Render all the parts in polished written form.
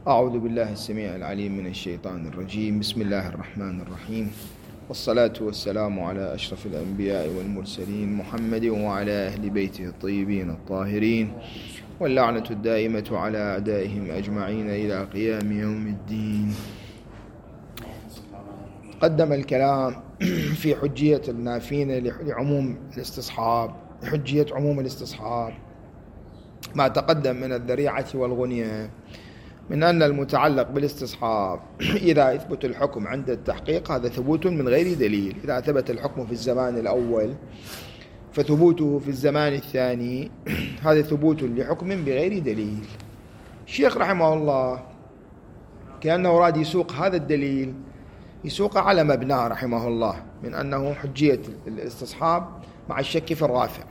أعوذ بالله السميع العليم من الشيطان الرجيم. بسم الله الرحمن الرحيم، والصلاة والسلام على أشرف الأنبياء والمرسلين محمد وعلى أهل بيته الطيبين الطاهرين، واللعنة الدائمة على أعدائهم أجمعين إلى قيام يوم الدين. قدم الكلام في حجية النافين لعموم الاستصحاب، حجية عموم الاستصحاب ما تقدم من الذريعة والغنية من أن المتعلق بالاستصحاب إذا يثبت الحكم عند التحقيق هذا ثبوت من غير دليل. إذا ثبت الحكم في الزمان الأول فثبوته في الزمان الثاني هذا ثبوت لحكم بغير دليل. الشيخ رحمه الله كأنه أراد يسوق هذا الدليل، يسوق على مبناه رحمه الله من أنه حجية الاستصحاب مع الشك في الرافع.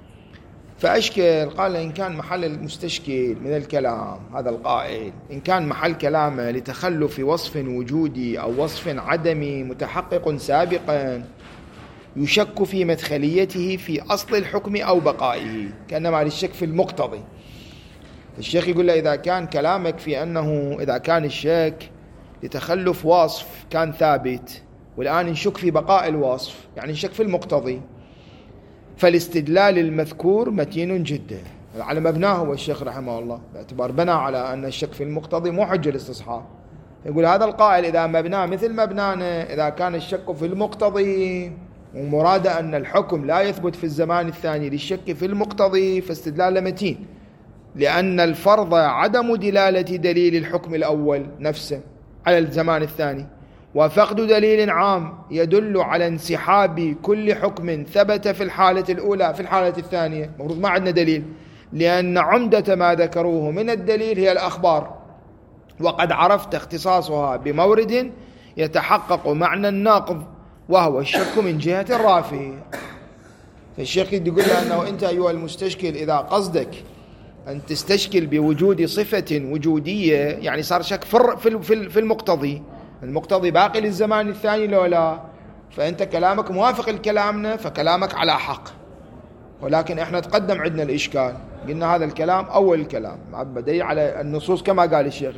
فأشكل قال إن كان محل المستشكل من الكلام هذا القائل، إن كان محل كلامه لتخلف وصف وجودي أو وصف عدمي متحقق سابقا يشك في مدخليته في أصل الحكم أو بقائه، كأنما للشك في المقتضي. الشيخ يقول له إذا كان كلامك في أنه إذا كان الشك لتخلف وصف كان ثابت والآن نشك في بقاء الوصف، يعني نشك في المقتضي، فالاستدلال المذكور متين جدا على مبناه هو الشيخ رحمه الله، باعتبار بنى على أن الشك في المقتضي مو حجة الاستصحاب. يقول هذا القائل إذا مبناه مثل مبنانا إذا كان الشك في المقتضي ومراد أن الحكم لا يثبت في الزمان الثاني للشك في المقتضي فاستدلال متين، لأن الفرض عدم دلالة دليل الحكم الأول نفسه على الزمان الثاني، وفقد دليل عام يدل على انسحاب كل حكم ثبت في الحالة الأولى في الحالة الثانية. المفروض ما عندنا دليل، لأن عمدة ما ذكروه من الدليل هي الأخبار، وقد عرفت اختصاصها بمورد يتحقق معنى الناقض وهو الشك من جهة الرافع. فالشيخ يقول له أنه أنت أيها المستشكل إذا قصدك أن تستشكل بوجود صفة وجودية يعني صار شك في المقتضي، المقتضي باقي للزمان الثاني لو لا، فأنت كلامك موافق لكلامنا فكلامك على حق. ولكن إحنا تقدم عندنا الإشكال، قلنا هذا الكلام أول الكلام بدي على النصوص كما قال الشيخ،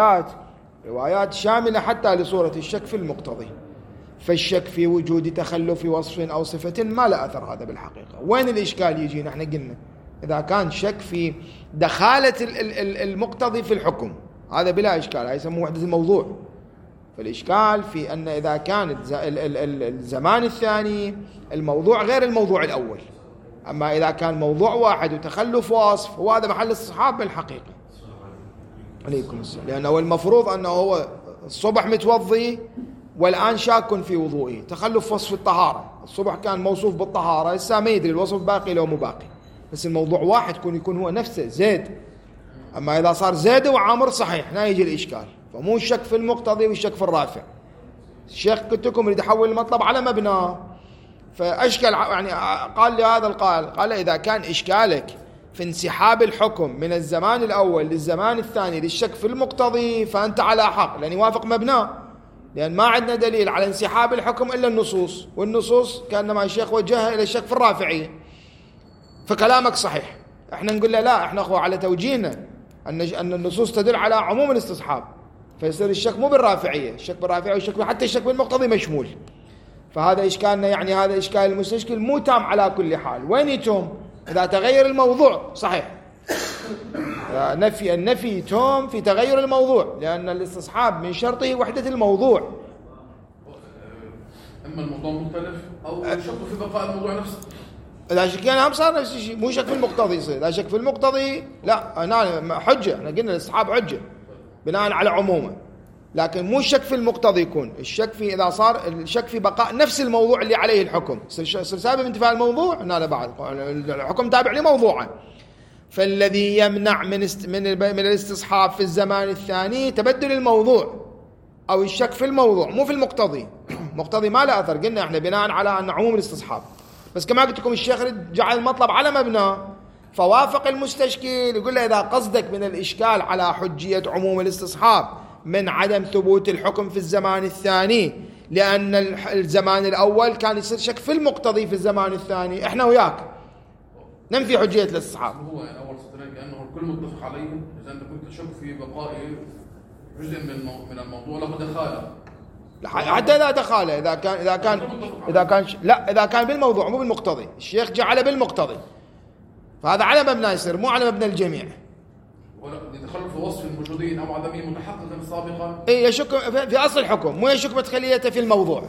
روايات شاملة حتى لصورة الشك في المقتضي، فالشك في وجود تخلف وصف أو صفة ما لا أثر هذا بالحقيقة. وين الإشكال يجينا؟ إحنا قلنا إذا كان شك في دخالة المقتضي في الحكم هذا بلا إشكال، هذا يسموه وحدة الموضوع. فالإشكال في أن إذا كان الزمان الثاني الموضوع غير الموضوع الأول، أما إذا كان موضوع واحد وتخلف وصف وهذا محل الصحاب بالحقيقة. عليكم السلام. لأنه المفروض أنه هو الصبح متوضي والآن شاك في وضوئه، تخلف وصف الطهارة، الصبح كان موصوف بالطهارة هسه ما يدري الوصف باقي لو مو باقي، بس الموضوع واحد يكون هو نفسه زيد. أما إذا صار زيد وعامر صحيح هنا يجي الإشكال، فمو الشك في المقتضي والشك في الرافع. الشيخ قلت لكم يريد يحول المطلب على مبناه، فأشكل يعني قال لي هذا القائل، قال إذا كان إشكالك في انسحاب الحكم من الزمان الأول للزمان الثاني للشك في المقتضي فأنت على حق، لأن يوافق مبناه، لأن ما عندنا دليل على انسحاب الحكم إلا النصوص، والنصوص كأنما الشيخ وجهها إلى الشك في الرافعية، فكلامك صحيح. احنا نقول له لا، احنا أخوة على توجيهنا أن النصوص تدل على عموم الاستصحاب، فيصير الشك مو بالرافعية، الشك بالرافعية والشك حتى الشك بالمقتضي مشمول. فهذا إشكالنا، يعني هذا إشكال المستشكل مو تام على كل حال. وين يتم؟ إذا تغير الموضوع صحيح، النفي توم في تغير الموضوع، لأن الاستصحاب من شرطه وحدة الموضوع. أما الموضوع مختلف أو شك في بقاء الموضوع نفسه، إذا شكينا هم صار نفس الشيء، مو شك في المقتضي يصير. إذا شك في المقتضي لا، هنا حجة، احنا قلنا الاستصحاب حجة بناء على عمومه، لكن مو الشك في المقتضي يكون الشك في إذا صار الشك في بقاء نفس الموضوع اللي عليه الحكم، يصير سبب انتفاء الموضوع هنا بعد الحكم تابع لموضوعه. فالذي يمنع من الاستصحاب في الزمان الثاني تبدل الموضوع أو الشك في الموضوع مو في المقتضي. مقتضي ما له أثر، قلنا احنا بناء على أن عموم الاستصحاب، بس كما قلت لكم الشيخ جعل المطلب على مبناه، فوافق المستشكل يقول له إذا قصدك من الإشكال على حجية عموم الاستصحاب من عدم ثبوت الحكم في الزمان الثاني لأن الزمان الأول كان يصير شك في المقتضي في الزمان الثاني، احنا وياك ننفي حجية الاستصحاب. هو أول سطرين كأنه الكل متفق عليه، إذا أنت كنت تشك في بقاء جزء من الموضوع له دخالة. حتى إذا دخاله إذا كان بالموضوع مو بالمقتضي، الشيخ جعله بالمقتضي، فهذا على مبنى يصير مو على مبنى الجميع. يدخل في وصف الموجودين أو عدمه متحققا سابقا. يشك في أصل الحكم، مو يشك مدخليته في الموضوع،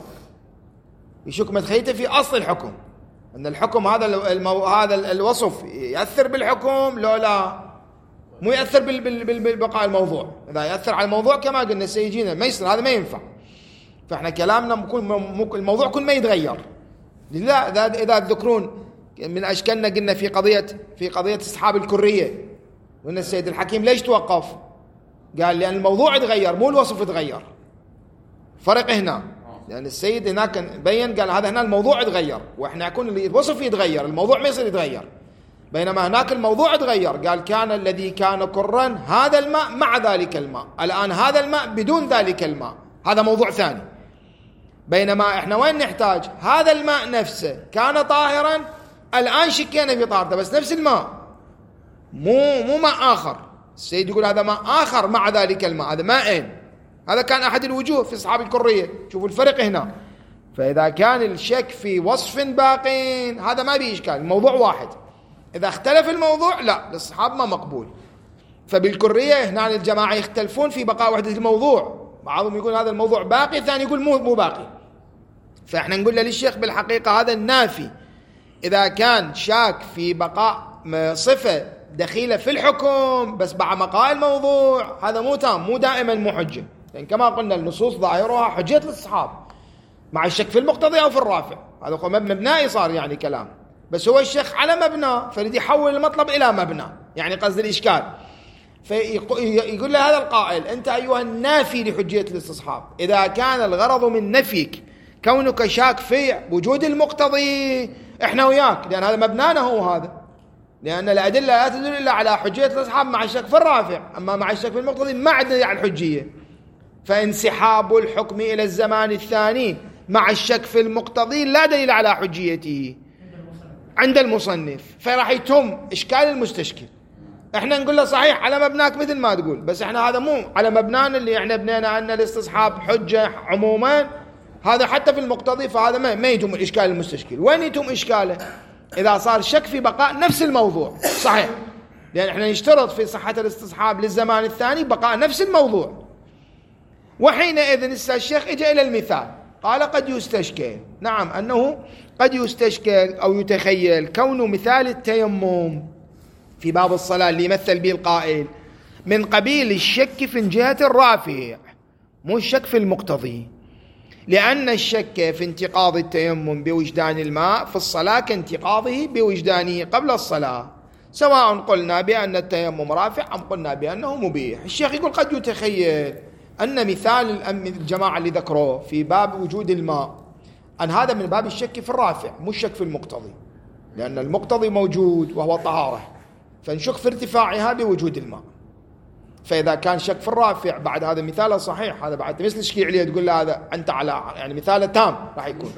يشك مدخليته في أصل الحكم، أن الحكم هذا هذا الوصف يأثر بالحكم لو لا، مو يأثر بالبقاء الموضوع. إذا يأثر على الموضوع كما قلنا سيجينا ما يصير، هذا ما ينفع. فإحنا كلامنا الموضوع كل ما يتغير. لا إذا تذكرون من أشكالنا قلنا في قضية استصحاب الكرية، وإن السيد الحكيم ليش توقف؟ قال لأن الموضوع يتغير مو الوصف يتغير. فرق هنا، لأن السيد هناك بين قال هذا هنا الموضوع يتغير، وإحنا يكون الوصف يتغير، الموضوع ما يصير يتغير. بينما هناك الموضوع يتغير، قال كان الذي كان كرا هذا الماء مع ذلك الماء، الآن هذا الماء بدون ذلك الماء، هذا موضوع ثاني. بينما إحنا وين نحتاج؟ هذا الماء نفسه كان طاهرا، الآن شكينا في طهارته، بس نفس الماء، مو ماء آخر. السيد يقول هذا ماء آخر مع ذلك الماء، هذا ماءين. هذا كان أحد الوجوه في أصحاب الكرية. شوفوا الفرق هنا. فإذا كان الشك في وصف باقين هذا ما بيه إشكال، الموضوع واحد. إذا اختلف الموضوع لا، للصحاب ما مقبول. فبالكرية هنا الجماعة يختلفون في بقاء وحدة الموضوع، بعضهم يقول هذا الموضوع باقي، الثاني يقول مو باقي. فإحنا نقول للشيخ بالحقيقة هذا النافي إذا كان شاك في بقاء صفة دخيلة في الحكم بس بعد بقاء الموضوع، هذا مو تام، مو دائما مو حجة. يعني كما قلنا النصوص ظاهرها حجية للصحاب مع الشك في المقتضي أو في الرافع، هذا هو مبنى صار يعني كلام، بس هو الشيخ على مبنى فلدي يحول المطلب إلى مبنى، يعني قصد الإشكال. فيقول له هذا القائل أنت أيها النافي لحجية الاستصحاب، إذا كان الغرض من نفيك كونك شاك في وجود المقتضي إحنا وياك، لأن هذا مبنانا هو هذا، لأن الأدلة لا تدل إلا على حجية الاستصحاب مع الشك في الرافع، أما مع الشك في المقتضي ما عندنا على الحجية. فانسحاب الحكم إلى الزمان الثاني مع الشك في المقتضي لا دليل على حجيته عند المصنف، فراح يتم إشكال المستشكل. إحنا نقول له صحيح على مبناك مثل ما تقول، بس إحنا هذا مو على مبنانا اللي إحنا بنينا أن الاستصحاب حجة عموما، هذا حتى في المقتضي، فهذا ما يتم الإشكال المستشكل. وين يتم إشكاله؟ إذا صار شك في بقاء نفس الموضوع، صحيح، لأن إحنا نشترط في صحة الاستصحاب للزمان الثاني بقاء نفس الموضوع. وحينئذ الشيخ إجا إلى المثال، قال قد يستشكل، نعم أنه قد يستشكل أو يتخيل كون مثال التيمم في باب الصلاة اللي يمثل به القائل من قبيل الشك في جهة الرافع، مو الشك في المقتضي، لأن الشك في انتقاض التيمم بوجدان الماء في الصلاة كانتقاضه بوجدانه قبل الصلاة، سواء قلنا بأن التيمم رافع أم قلنا بأنه مبيح. الشيخ يقول قد يتخيل أن مثال الجماعة اللي ذكروه في باب وجود الماء أن هذا من باب الشك في الرافع مو الشك في المقتضي، لأن المقتضي موجود وهو طهارة، فنشك في ارتفاعها بوجود الماء. فإذا كان شك في الرافع بعد هذا مثاله صحيح، هذا بعد مثل تشكي عليه تقول له هذا أنت على يعني مثاله تام راح يكون،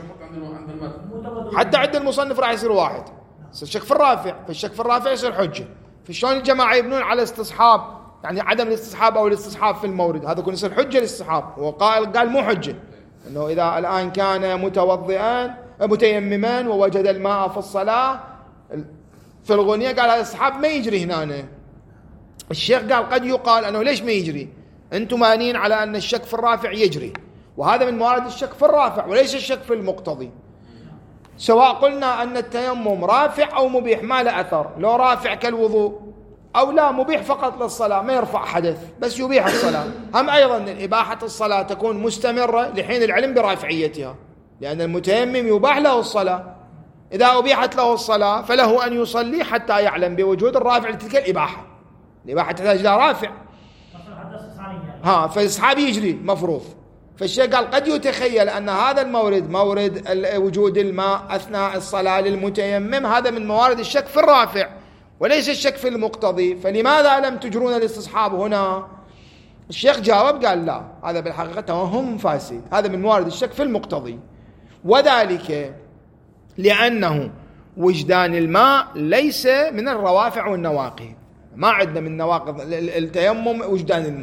حتى عند المصنف راح يصير واحد. الشك في الرافع، فالشك في الرافع يصير حجة. فشلون الجماعة يبنون على استصحاب يعني عدم الاستصحاب أو الاستصحاب في المورد، هذا يكون يصير حجة الاستصحاب. قال مو حجة، أنه إذا الآن كان متوضئا متيمما ووجد الماء في الصلاة في الغنية، قال هذا الاستصحاب ما يجري هنا. الشيخ قال قد يقال أنه ليش ما يجري؟ أنتم مانين على أن الشك في الرافع يجري، وهذا من موارد الشك في الرافع وليس الشك في المقتضي. سواء قلنا أن التيمم رافع أو مبيح ما له أثر، لو رافع كالوضوء أو لا مبيح فقط للصلاة ما يرفع حدث بس يبيح الصلاة. هم أيضا إباحة الصلاة تكون مستمرة لحين العلم برافعيتها، لأن المتيمم يباح له الصلاة، إذا أبيحت له الصلاة فله أن يصلي حتى يعلم بوجود الرافع لتلك الإباحة. الإباحة تحتاج إلى رافع، فالإسحاب يجري مفروض. فالشيخ قال قد يتخيل أن هذا المورد مورد وجود الماء أثناء الصلاة للمتيمم هذا من موارد الشك في الرافع وليس الشك في المقتضي، فلماذا لم تجرون الاستصحاب هنا؟ الشيخ جاوب قال لا، هذا بالحقيقة توهم فاسد، هذا من موارد الشك في المقتضي، وذلك لأنه وجدان الماء ليس من الروافع والنواقض. ما عندنا من نواقض التيمم وجدان الماء،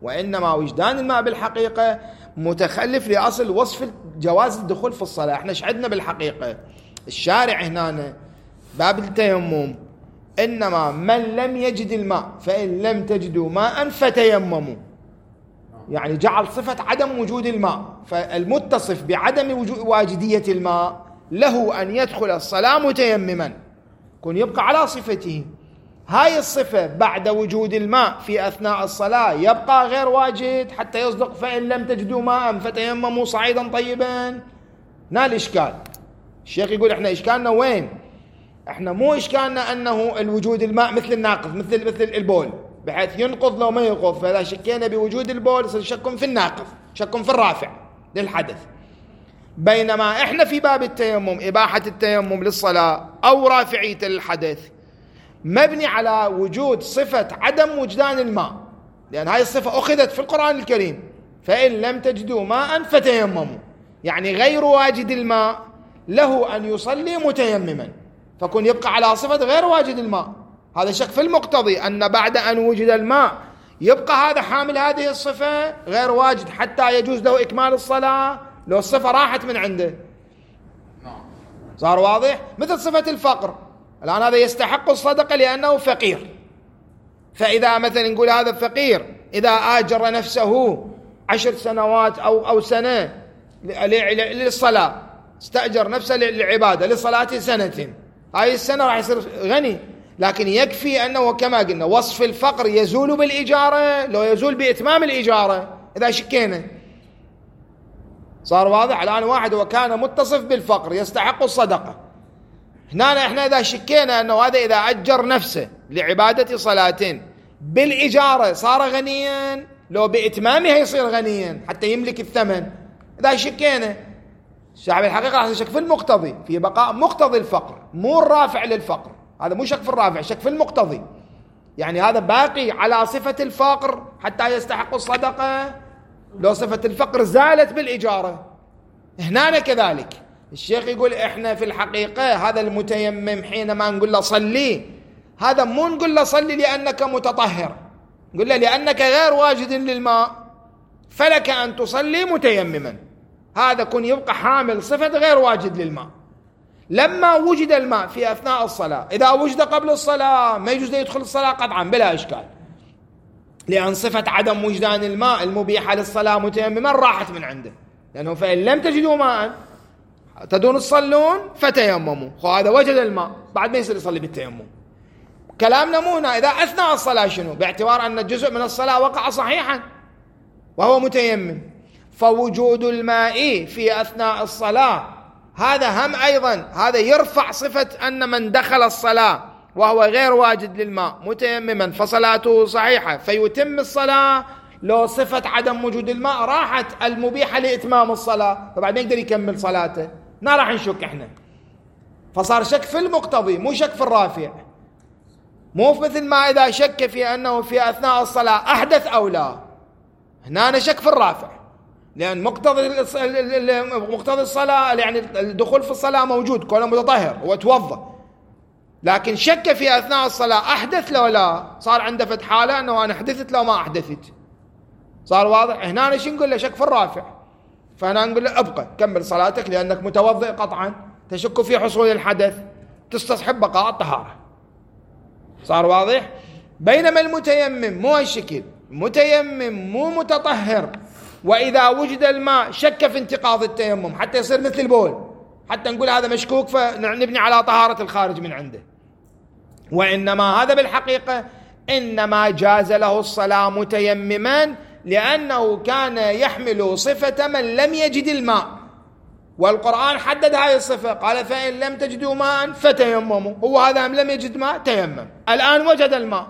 وإنما وجدان الماء بالحقيقة متخلف لأصل وصف جواز الدخول في الصلاة. احنا شعدنا بالحقيقة الشارع هنا باب التيمم إنما من لم يجد الماء فإن لم تجدوا ماء فتيمموا، يعني جعل صفة عدم وجود الماء، فالمتصف بعدم واجدية الماء له أن يدخل الصلاة متيمما، يكون يبقى على صفته. هاي الصفة بعد وجود الماء في أثناء الصلاة يبقى غير واجد حتى يصدق فإن لم تجدوا ماء فتيمموا صعيدا طيبا. هنا الإشكال. الشيخ يقول احنا إشكالنا وين؟ احنا مو إشكالنا أنه الوجود الماء مثل الناقض مثل البول بحيث ينقض لو ما ينقض، فإذا شكينا بوجود البول يصير شك في الناقض، شك في الرافع للحدث. بينما احنا في باب التيمم إباحة التيمم للصلاة أو رافعية للحدث مبني على وجود صفة عدم وجدان الماء، لأن هاي الصفة أخذت في القرآن الكريم فإن لم تجدوا ماء فتيمموا، يعني غير واجد الماء له أن يصلي متيمما، فكون يبقى على صفة غير واجد الماء. هذا شك في المقتضي أن بعد أن وجد الماء يبقى هذا حامل هذه الصفة غير واجد حتى يجوز له إكمال الصلاة لو الصفة راحت من عنده. صار واضح؟ مثل صفة الفقر، الآن هذا يستحق الصدقة لأنه فقير، فإذا مثلا نقول هذا فقير إذا آجر نفسه 10 سنوات أو سنة للصلاة، استأجر نفسه للعبادة لصلاة سنة، هاي السنة راح يصير غني. لكن يكفي أنه كما قلنا وصف الفقر يزول بالإجارة لو يزول بإتمام الإجارة إذا شكينا. صار واضح؟ الآن واحد وكان متصف بالفقر يستحق الصدقة، هنا احنا إذا شكينا أنه هذا إذا أجر نفسه لعبادة صلاتين بالإجارة صار غنيا لو بإتمامها يصير غنيا حتى يملك الثمن. إذا شكينا الشعب الحقيقة راح يشك في المقتضي في بقاء مقتضي الفقر مو الرافع للفقر، هذا مو شك في الرافع، شك في المقتضي، يعني هذا باقي على صفة الفقر حتى يستحق الصدقة لو صفة الفقر زالت بالإجارة. هنا كذلك الشيخ يقول احنا في الحقيقة هذا المتيمم حينما نقول له صلي، هذا مو نقول له صلي لأنك متطهر، نقول له لأنك غير واجد للماء فلك أن تصلي متيمما، هذا كن يبقى حامل صفة غير واجد للماء. لما وجد الماء في أثناء الصلاة، إذا وجد قبل الصلاة ما يجوز يدخل الصلاة قطعا بلا إشكال، لأن صفة عدم وجدان الماء المبيحة للصلاة متيمما راحت من عنده، لأنه فإن لم تجدوا ماء تدون تصلون فتيمموا، هذا وجد الماء بعد ما يصير يصلي بالتيمم. كلامنا مو هنا إذا أثناء الصلاة شنو، باعتبار أن جزء من الصلاة وقع صحيحا وهو متيمم، فوجود الماء في أثناء الصلاة هذا هم أيضا هذا يرفع صفة أن من دخل الصلاة وهو غير واجد للماء متيمما فصلاته صحيحة فيتم الصلاة لو صفة عدم وجود الماء راحت المبيحة لإتمام الصلاة، فبعد ما يقدر يكمل صلاته. هنا راح نشك احنا، فصار شك في المقتضي مو شك في الرافع، مو مثل ما إذا شك في أنه في أثناء الصلاة أحدث أو لا، هنا أنا شك في الرافع، لأن مقتضي الصلاة يعني الدخول في الصلاة موجود كونه متطهر وتوضأ، لكن شك في أثناء الصلاة أحدث لو لا، صار عنده فت حالة أنه أنا أحدثت لو ما أحدثت. صار واضح؟ هنا أنا شو نقول له؟ شك في الرافع، فهنا نقول له أبقى كمل صلاتك لأنك متوضئ قطعا، تشك في حصول الحدث، تستصحب بقاء الطهارة. صار واضح؟ بينما المتيمم مو هالشكل، متيمم مو متطهر، وإذا وجد الماء شك في انتقاض التيمم حتى يصير مثل البول، حتى نقول هذا مشكوك فنبني على طهارة الخارج من عنده. وإنما هذا بالحقيقة إنما جاز له الصلاة متيمما لأنه كان يحمل صفة من لم يجد الماء، والقرآن حدد هذه الصفة قال فإن لم تجدوا ماء فتيمموا، هو هذا لم يجد ماء تيمم، الآن وجد الماء،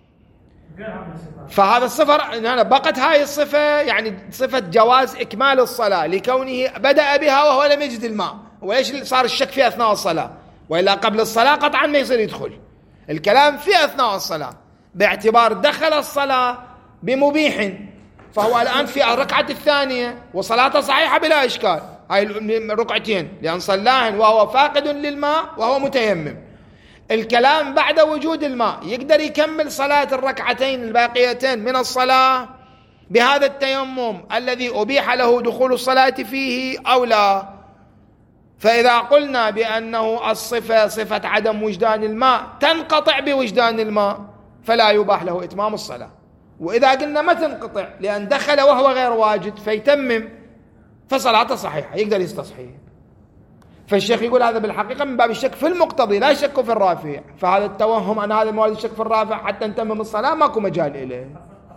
فهذا الصفة هنا بقت هاي الصفة يعني صفة جواز إكمال الصلاة لكونه بدأ بها وهو لم يجد الماء. وليش صار الشك في أثناء الصلاة؟ وإلا قبل الصلاة قطعا ما يصير يدخل، الكلام في أثناء الصلاة باعتبار دخل الصلاة بمبيح، فهو الآن في الركعة الثانية وصلاته صحيحة بلا إشكال، هاي الركعتين لأن صلاهن وهو فاقد للماء وهو متيمم. الكلام بعد وجود الماء يقدر يكمل صلاة الركعتين الباقيتين من الصلاة بهذا التيمم الذي أبيح له دخول الصلاة فيه أو لا؟ فإذا قلنا بأنه الصفة صفة عدم وجدان الماء تنقطع بوجدان الماء فلا يباح له إتمام الصلاة. وإذا قلنا ما تنقطع لأن دخل وهو غير واجد فيتمم فصلاته صحيحة يقدر يستصحيح. فالشيخ يقول هذا بالحقيقة من باب الشك في المقتضي لا شك في الرافع، فهذا التوهم أن هذا الموارد الشك في الرافع حتى نتمم الصلاة ماكو مجال إليه.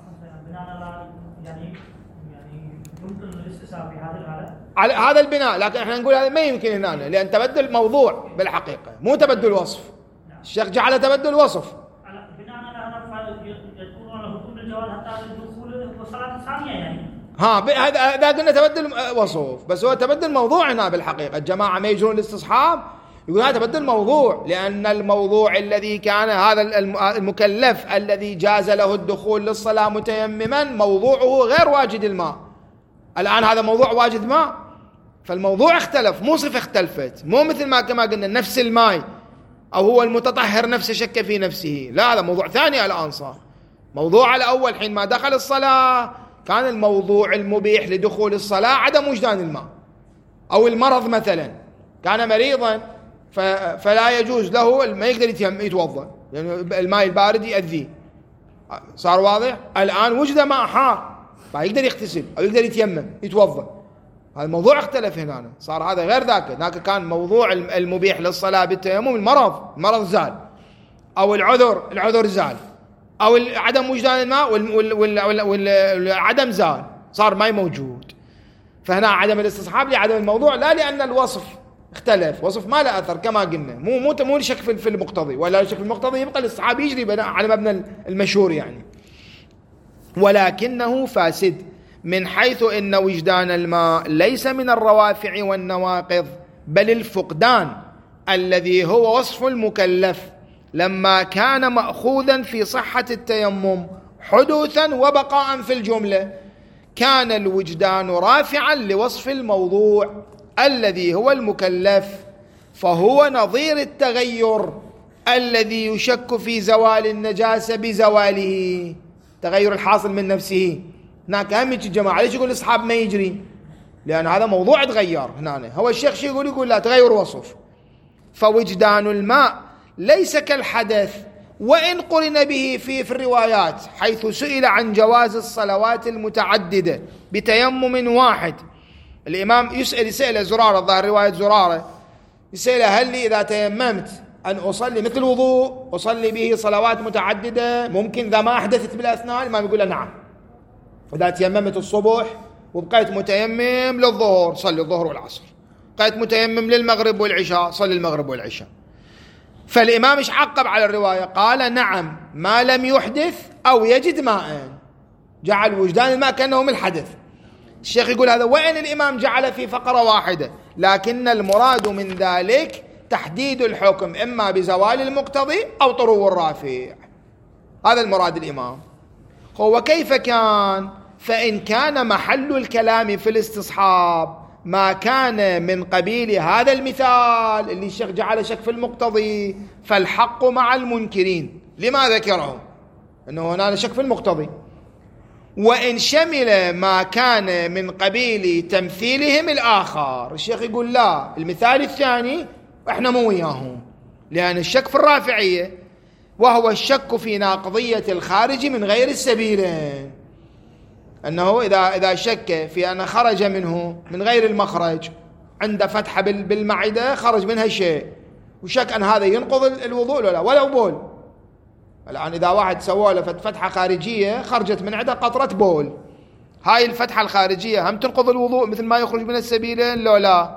يعني يمكن الاستثناء في هذه الحالة على هذا البناء، لكن احنا نقول هذا ما يمكن هنا لأن تبدل موضوع بالحقيقة مو تبدل وصف. الشيخ جعل تبدل وصف بناء على هذا يذكرون له حكم الجواز حتى الدخول والصلاة الثانية يعني. هذا قلنا تبدل وصف، بس هو تبدل موضوع هنا بالحقيقة. الجماعة ما يجرون الاستصحاب يقول هذا تبدل موضوع، لأن الموضوع الذي كان هذا المكلف الذي جاز له الدخول للصلاة متيمما موضوعه غير واجد الماء. الآن هذا موضوع واجد ماء، فالموضوع اختلف مو صفة اختلفت، مو مثل ما كما قلنا نفس الماء أو هو المتطهر نفسه شك في نفسه، لا هذا موضوع ثاني الآن صار. موضوع الأول حين ما دخل الصلاة كان الموضوع المبيح لدخول الصلاة عدم وجدان الماء، أو المرض مثلا كان مريضا فلا يجوز له ما يقدر يتوضأ يعني الماء البارد يأذيه، صار واضح. الآن وجد ماء حار فيقدر يغتسل أو يقدر يتيمم يتوضأ، هذا الموضوع اختلف هنا، صار هذا غير ذاك كان موضوع المبيح للصلاة بالتيمم المرض زال، أو العذر زال، أو عدم وجدان الماء والعدم زال، صار ماء موجود. فهنا عدم الاستصحاب لعدم الموضوع لا لأن الوصف اختلف، وصف ما له أثر كما قلنا، مو لشك في المقتضي، ولا شك في المقتضي يبقى الاستصحاب يجري بناء على مبنى المشهور يعني. ولكنه فاسد من حيث إن وجدان الماء ليس من الروافع والنواقض بل الفقدان الذي هو وصف المكلف لما كان مأخوذا في صحة التيمم حدوثا وبقاء في الجملة كان الوجدان رافعا لوصف الموضوع الذي هو المكلف، فهو نظير التغير الذي يشك في زوال النجاسة بزواله، تغير الحاصل من نفسه. هناك أهم الجماعة ليش يقول الأصحاب ما يجري؟ لأن هذا موضوع تغير. هنا هو الشيخ شيء يقول لا تغير وصف. فوجدان الماء ليس كالحدث وإن قرن به في الروايات، حيث سئل عن جواز الصلوات المتعددة بتيمم واحد. الإمام يسأل زرارة، الظاهر رواية زرارة، يسأل هل لي إذا تيممت أن أصلي مثل وضوء أصلي به صلوات متعددة ممكن إذا ما أحدثت بالأثناء؟ الإمام يقول نعم، إذا تيممت الصبح وبقيت متيمم للظهر صلي الظهر والعصر، بقيت متيمم للمغرب والعشاء صلي المغرب والعشاء. فالإمام إيش عقب على الرواية؟ قال نعم ما لم يحدث أو يجد ماء، جعل وجدان الماء كأنه من الحدث. الشيخ يقول هذا وإن الإمام جعل في فقرة واحدة، لكن المراد من ذلك تحديد الحكم إما بزوال المقتضي أو طرو الرافع، هذا المراد الإمام. هو كيف كان؟ فإن كان محل الكلام في الاستصحاب ما كان من قبيل هذا المثال اللي الشيخ جعل شك في المقتضي فالحق مع المنكرين لما ذكره أنه هنا شك في المقتضي. وإن شمل ما كان من قبيل تمثيلهم الآخر، الشيخ يقول لا، المثال الثاني احنا مو وياهم، لأن الشك في الرافعية وهو الشك في ناقضية الخارج من غير السبيلين، أنه إذا شك في أن خرج منه من غير المخرج، عند فتحة بالمعدة خرج منها شيء وشك أن هذا ينقض الوضوء لا ولو بول. الآن إذا واحد سوى له فتحة خارجية خرجت من عندها قطرة بول، هاي الفتحة الخارجية هم تنقض الوضوء مثل ما يخرج من السبيلين لو لا؟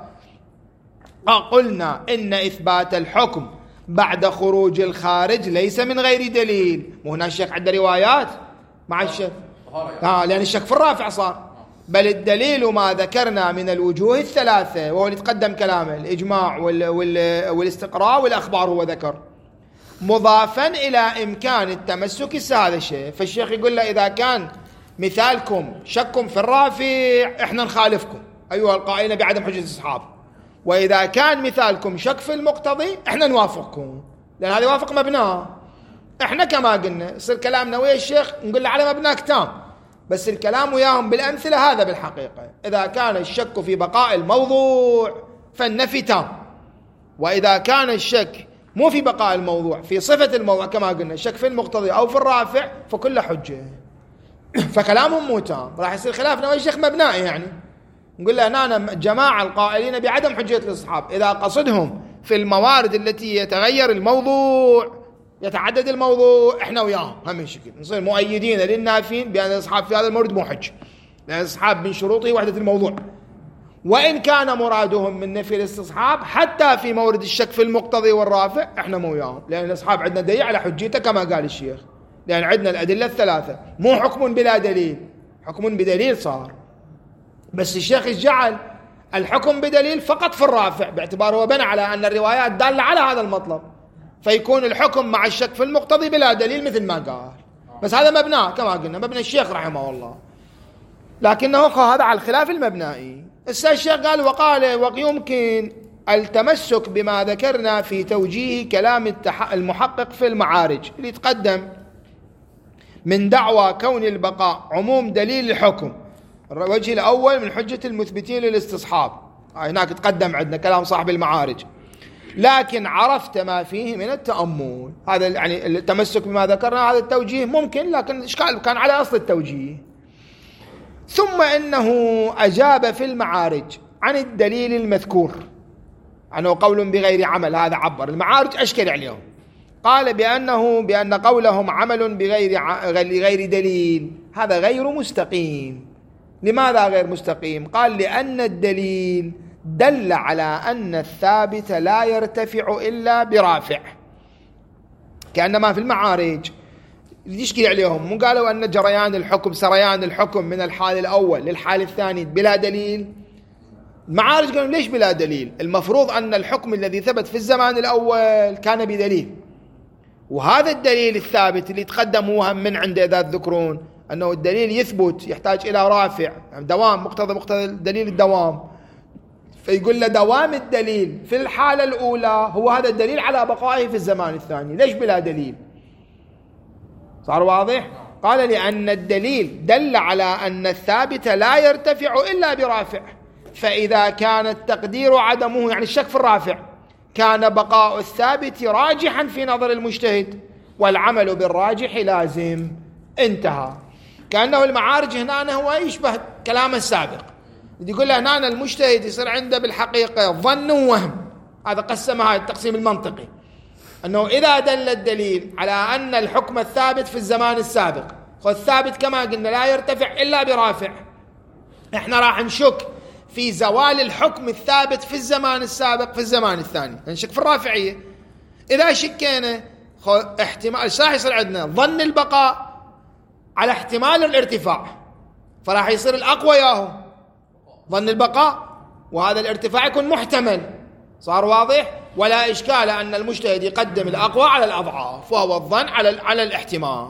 قلنا إن إثبات الحكم بعد خروج الخارج ليس من غير دليل. وهنا الشيخ عنده روايات مع الشك، لأن الشك في الرافع صار، بل الدليل ما ذكرنا من الوجوه الثلاثة، وهو اللي تقدم كلامه الإجماع والاستقراء والأخبار هو ذكر، مضافا إلى إمكان التمسك هذا الشيء. فالشيخ يقول له إذا كان مثالكم شككم في الرافع إحنا نخالفكم أيها القائلين بعدم حجة الأصحاب، وإذا كان مثالكم شك في المقتضي إحنا نوافقكم، لأن هذا يوافق مبناه. إحنا كما قلنا يصير كلامنا ويا الشيخ نقول له على مبناك تام، بس الكلام وياهم بالأمثلة هذا بالحقيقة. إذا كان الشك في بقاء الموضوع فالنفي تام، وإذا كان الشك مو في بقاء الموضوع، في صفة الموضوع كما قلنا، الشك في المقتضي أو في الرافع، فكل حجة. فكلامهم مو تام، راح يصير خلافنا ويا الشيخ مبنائي. يعني نقول له أنا جماعة القائلين بعدم حجية الاستصحاب إذا قصدهم في الموارد التي يتغير الموضوع، يتعدد الموضوع، احنا وياهم هم شكل نصير مؤيدين للنافين بأن الاستصحاب في هذا المورد مو حج، لأن الاستصحاب من شروطه وحدة الموضوع. وإن كان مرادهم من نفي الاستصحاب حتى في مورد الشك في المقتضي والرافع، احنا مو وياهم، لأن الاستصحاب عندنا دليل على حجيته كما قال الشيخ، لأن عندنا الأدلة الثلاثة، مو حكم بلا دليل، حكم بدليل صار. بس الشيخ جعل الحكم بدليل فقط في الرافع، باعتباره وبنى على أن الروايات دالة على هذا المطلب، فيكون الحكم مع الشك في المقتضي بلا دليل مثل ما قال. بس هذا مبناه كما قلنا، مبنى الشيخ رحمه الله، لكنه هذا على الخلاف المبنائي. الشيخ قال ويمكن التمسك بما ذكرنا في توجيه كلام المحقق في المعارج اللي يتقدم من دعوى كون البقاء عموم دليل الحكم، الوجه الأول من حجة المثبتين للاستصحاب، هناك تقدم عندنا كلام صاحب المعارج، لكن عرفت ما فيه من التأمل. هذا يعني التمسك بما ذكرنا، هذا التوجيه ممكن، لكن الإشكال كان على أصل التوجيه. ثم إنه أجاب في المعارج عن الدليل المذكور أنه قول بغير عمل، هذا عبر المعارج أشكل عليهم، قال بأن قولهم عمل بغير دليل هذا غير مستقيم. لماذا غير مستقيم؟ قال لأن الدليل دل على أن الثابت لا يرتفع إلا برافع، كأنما في المعارج يشكل عليهم، مو قالوا أن سريان الحكم من الحال الأول للحال الثاني بلا دليل. المعارج قالوا ليش بلا دليل؟ المفروض أن الحكم الذي ثبت في الزمان الأول كان بدليل، وهذا الدليل الثابت اللي تقدموها من عنده إذا تذكرون أنه الدليل يثبت يحتاج إلى رافع، يعني دوام، مقتضى الدليل الدوام، فيقول له دوام الدليل في الحالة الأولى هو هذا الدليل على بقائه في الزمان الثاني. ليش بلا دليل؟ صار واضح؟ قال لأن الدليل دل على أن الثابت لا يرتفع إلا برافع، فإذا كان التقدير عدمه، يعني الشك في الرافع، كان بقاء الثابت راجحا في نظر المجتهد، والعمل بالراجح لازم. انتهى. كأنه المعارج هنا هو يشبه كلام السابق، يقول له هنا المجتهد يصير عنده بالحقيقة ظن ووهم، هذا قسمها التقسيم المنطقي، أنه إذا دل الدليل على أن الحكم الثابت في الزمان السابق، والثابت كما قلنا لا يرتفع إلا برافع، إحنا راح نشك في زوال الحكم الثابت في الزمان السابق في الزمان الثاني، نشك في الرافعية. إذا شكينا احتمال راح يصير عندنا ظن البقاء على احتمال الارتفاع، فراح يصير الأقوى ياهو ظن البقاء، وهذا الارتفاع يكون محتمل. صار واضح؟ ولا إشكال أن المجتهد يقدم الأقوى على الأضعاف، وهو الظن على الاحتمال.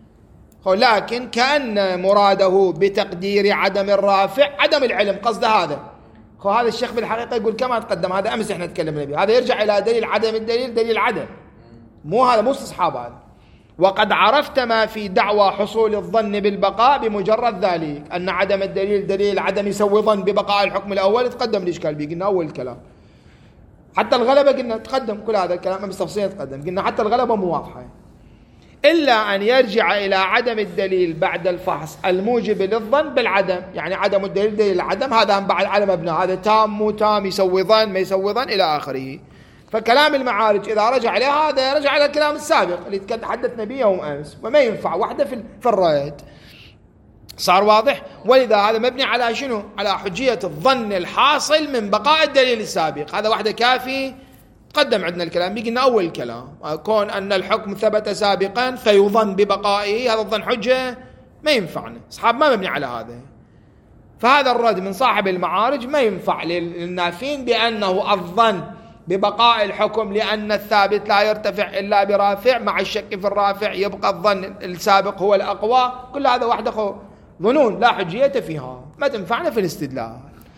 لكن كأن مراده بتقدير عدم الرافع عدم العلم، قصد هذا. هذا الشيخ بالحقيقة يقول كما تقدم، هذا أمس احنا تكلمنا به، هذا يرجع إلى دليل عدم الدليل، دليل عدم، هذا مو استصحاب هذا. وقد عرفت ما في دعوى حصول الظن بالبقاء بمجرد ذلك، أن عدم الدليل دليل عدم يسوي ظن ببقاء الحكم الأول. تقدم الإشكال به، قلنا أول الكلام حتى الغلبة، قلنا تقدم كل هذا الكلام أمس تفصيل تقدم، قلنا حتى الغلبة مو واضحة، إلا أن يرجع إلى عدم الدليل بعد الفحص الموجب للظن بالعدم، يعني عدم الدليل دليل العدم، هذا بعد على مبنى، هذا تام مو تام، يسوي ظن ما يسوي ظن إلى آخره. فكلام المعارج إذا رجع إلى هذا رجع إلى الكلام السابق اللي تحدثنا به يوم أمس، وما ينفع واحدة في الرد. صار واضح؟ ولذا هذا مبني على شنو؟ على حجية الظن الحاصل من بقاء الدليل السابق، هذا واحدة كافي. قدم عندنا الكلام، بيقولنا أول الكلام كون أن الحكم ثبت سابقا فيظن ببقائه، هذا الظن حجة ما ينفعنا، أصحاب ما مبني على هذا. فهذا الرد من صاحب المعارج ما ينفع للنافين بأنه الظن ببقاء الحكم لأن الثابت لا يرتفع إلا برافع، مع الشك في الرافع يبقى الظن السابق هو الأقوى. كل هذا وحده ظنون لا حجية فيها، ما تنفعنا في الاستدلال.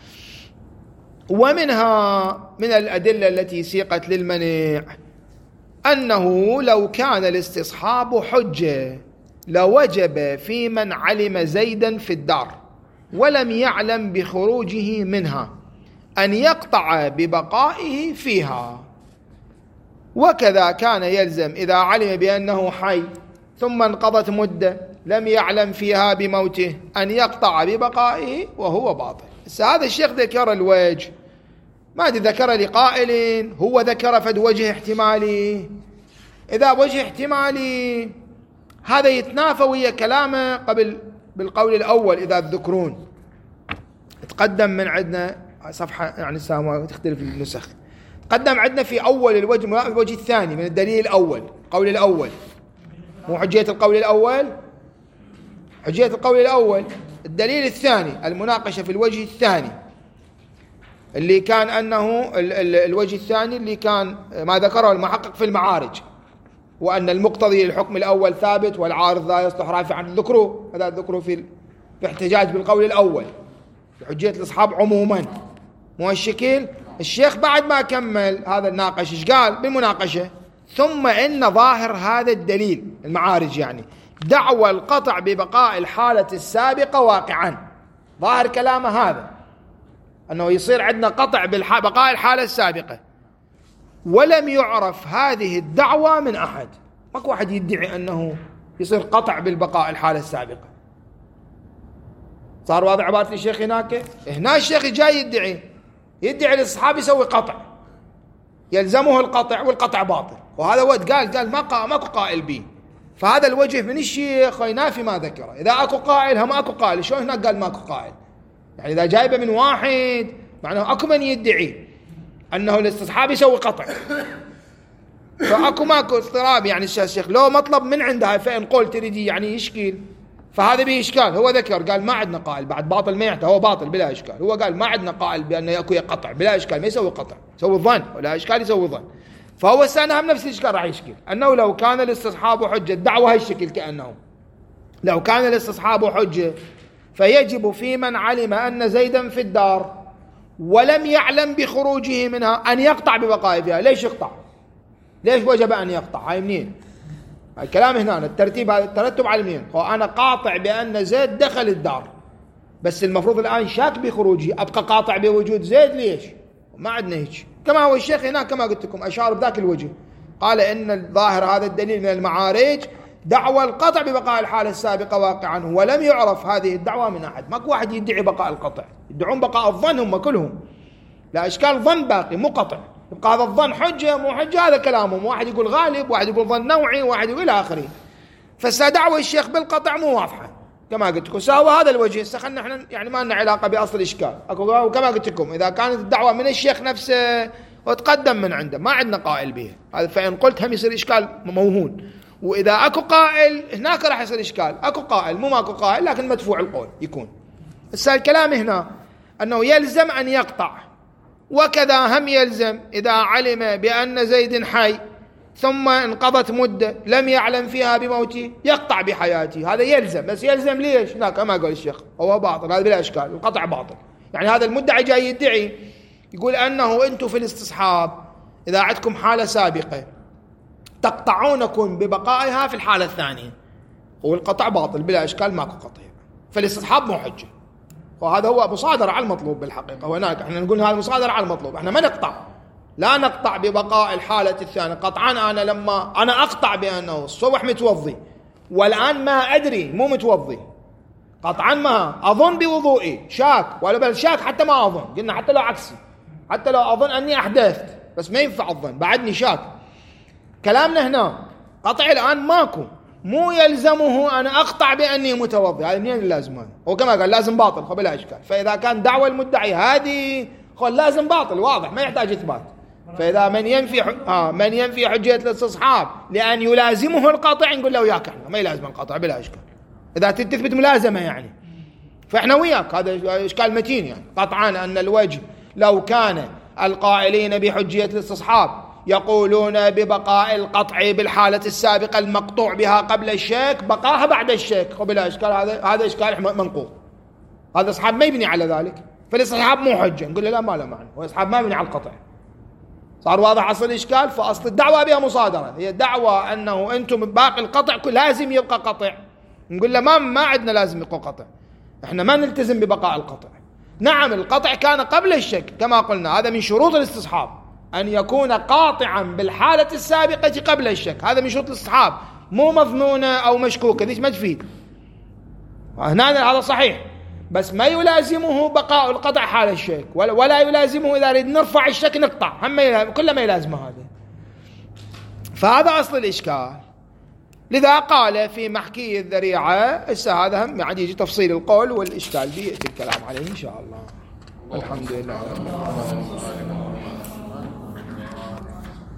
ومنها من الأدلة التي سيقت للمنع أنه لو كان الاستصحاب حجة لوجب في من علم زيدا في الدار ولم يعلم بخروجه منها أن يقطع ببقائه فيها، وكذا كان يلزم إذا علم بأنه حي ثم انقضت مدة لم يعلم فيها بموته أن يقطع ببقائه وهو باطل. هذا الشيخ ذكر الوجه، ما ذكر لقائل، هو ذكر فد وجه احتمالي. إذا وجه احتمالي هذا يتنافى ويا كلامه قبل بالقول الأول. إذا تذكرون تقدم من عندنا صفحة يعني تختلف النسخ، تقدم عندنا في أول الوجه الثاني من الدليل الأول، القول الأول، مو حجية القول الأول، حجية القول الأول الدليل الثاني المناقشة في الوجه الثاني اللي كان أنه الوجه الثاني اللي كان ما ذكره المحقق في المعارج، وأن المقتضي للحكم الأول ثابت والعارض لا يصلح رافعا ذكره. هذا ذكره في احتجاج بالقول الأول في حجية الأصحاب عموما، مو الشكل. الشيخ بعد ما كمل هذا الناقش ايش قال بالمناقشة؟ ثم إن ظاهر هذا الدليل المعارج يعني دعوى القطع ببقاء الحالة السابقة واقعا. ظاهر كلامه هذا أنه يصير عندنا قطع ببقاء الحالة السابقة، ولم يعرف هذه الدعوة من أحد. ماكو واحد يدعي أنه يصير قطع بالبقاء الحالة السابقة. صار واضح عبارة الشيخ هناك؟ هنا الشيخ جاي يدعي للصحابي يسوي قطع، يلزمه القطع والقطع باطل، وهذا هو قال ماكو قائل به. فهذا الوجه من الشيخ ينافي ما ذكره. إذا أكو قائل هم أكو قائل، شو هنا قال ماكو قائل؟ يعني إذا جايبه من واحد معناه أكو من يدعي أنه الاستصحاب يسوي قطع، فأكو ماكو اضطراب. يعني الشيخ لو مطلب من عندها فإن قلت تريدي يعني يشكل، فهذا به إشكال. هو ذكر قال ما عندنا قائل بعد باطل، ما يعتبر هو باطل بلا إشكال. هو قال ما عندنا قائل بأنه يأكو قطع بلا إشكال، ما يسوي قطع، يسوي ظن ولا إشكال، يسوي ظن. فهو السنة هم نفس الإشكال راح يشكل، أنه لو كان الاستصحاب حجة الدعوة هالشكل، كأنه لو كان الاستصحاب حجة فيجب في من علم أن زيدا في الدار ولم يعلم بخروجه منها أن يقطع ببقائه فيها. ليش يقطع؟ ليش وجب أن يقطع؟ هاي منين؟ الكلام هنا الترتيب هذا الترتب على منين؟ وأنا قاطع بأن زيد دخل الدار، بس المفروض الآن شاك بخروجه، أبقى قاطع بوجود زيد ليش؟ ما عندنا هيك. كما هو الشيخ هنا كما قلت لكم أشار بذاك الوجه، قال إن الظاهر هذا الدليل من المعارج دعوى القطع ببقاء الحالة السابقة واقعا، ولم يعرف هذه الدعوة من أحد. ماكو واحد يدعي بقاء القطع، يدعون بقاء الظن هم كلهم، لا إشكال ظن باقي مو قطع. يبقى هذا الظن حجة مو حجة، هذا كلامهم، واحد يقول غالب، واحد يقول ظن نوعي، واحد يقول آخره. فدعوى الشيخ بالقطع مو واضحة كما قلت لكم. سوى هذا الوجه استخلنا احنا يعني ما لنا علاقة بأصل الإشكال. وكما قلت لكم إذا كانت الدعوة من الشيخ نفسه وتقدم من عنده ما عندنا قائل به هذا، فإن قلت هم يصير إشكال موهون. وإذا أكو قائل هناك راح يصير إشكال، أكو قائل مو ماكو قائل لكن مدفوع القول يكون. الكلام هنا أنه يلزم أن يقطع، وكذا هم يلزم إذا علم بأن زيد حي ثم انقضت مدة لم يعلم فيها بموته يقطع بحياته. هذا يلزم، بس يلزم ليش؟ هناك كما قال الشيخ هو باطل، هذا بلا إشكال، القطع باطل. يعني هذا المدعي جاي يدعي يقول أنه أنتم في الاستصحاب إذا عندكم حالة سابقة تقطعونكم ببقائها في الحالة الثانية، والقطع باطل بلا إشكال، ماكو قطع، فالاستصحاب مو حجة. وهذا هو مصادرة على المطلوب بالحقيقة. وهناك احنا نقول هذا مصادرة على المطلوب، احنا ما نقطع، لا نقطع ببقاء الحالة الثانية. قطعا أنا لما أنا أقطع بأنه الصبح متوضي والآن ما أدري مو متوضي، قطعا ما أظن بوضوئي شاك، ولا بل شاك حتى ما أظن، قلنا حتى لو عكسي، حتى لو أظن أني أحدثت بس ما ينفع الظن، بعدني شاك. كلامنا هنا قطع الآن ماكو، مو يلزمه أنا أقطع بأني متوضي. هذا منين اللازم؟ هو كما قال لازم باطل بلا إشكال. فإذا كان دعوة المدعي هذه لازم باطل واضح ما يحتاج إثبات. فإذا من ينفي حجية الاستصحاب لأن يلازمه القطع نقول له وياك احنا ما يلازم القطع بلا إشكال، إذا تثبت ملازمة يعني. فإحنا وياك هذا إشكال متين يعني. قطعا أن الوجه لو كان القائلين بحجية الاستصحاب يقولون ببقاء القطع بالحالة السابقة المقطوع بها قبل الشك بقاها بعد الشك بلا إشكال، هذا إشكال منقوض. هذا الاستصحاب ما يبني على ذلك، فالاستصحاب مو حجة. نقول له لا ما له معنى، والاستصحاب ما يبني على القطع. صار واضح أصل الإشكال. فأصل الدعوة بها مصادرة، هي دعوة أنه أنتم باقي القطع لازم يبقى قطع، نقول له ما عندنا لازم يكون قطع، احنا ما نلتزم ببقاء القطع. نعم القطع كان قبل الشك كما قلنا، هذا من شروط الاستصحاب أن يكون قاطعا بالحالة السابقة قبل الشك، هذا من شروط الاستصحاب، مو مظنونة أو مشكوكة، ليش ما تفيد. هنا هذا صحيح، بس ما يلازمه بقاء القطع حال الشك، ولا يلازمه إذا نريد نرفع الشك نقطع، كله ما يلازمه هذا. فهذا أصل الإشكال. لذا قال في محكي الذريعة، هذا هم يعني يجي تفصيل القول والإشكال بيأتي الكلام عليه إن شاء الله. الحمد لله.